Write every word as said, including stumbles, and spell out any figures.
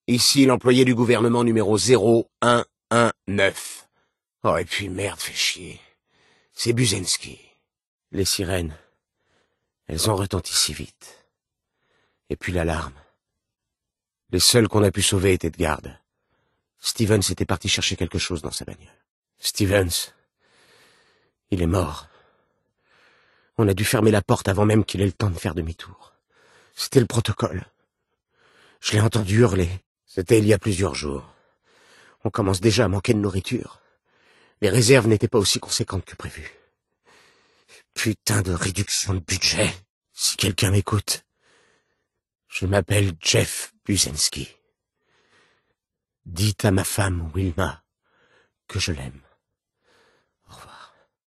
Ici, l'employé du gouvernement numéro zéro un un neuf. Oh, et puis merde, fait chier. C'est Buzenski. Les sirènes, elles ont retenti si vite. Et puis l'alarme. Les seuls qu'on a pu sauver étaient de garde. Stevens était parti chercher quelque chose dans sa bagnole. Stevens, il est mort. On a dû fermer la porte avant même qu'il ait le temps de faire demi-tour. C'était le protocole. Je l'ai entendu hurler. C'était il y a plusieurs jours. On commence déjà à manquer de nourriture. Les réserves n'étaient pas aussi conséquentes que prévu. Putain de réduction de budget. Si quelqu'un m'écoute. Je m'appelle Jeff Buzenski. Dites à ma femme, Wilma, que je l'aime.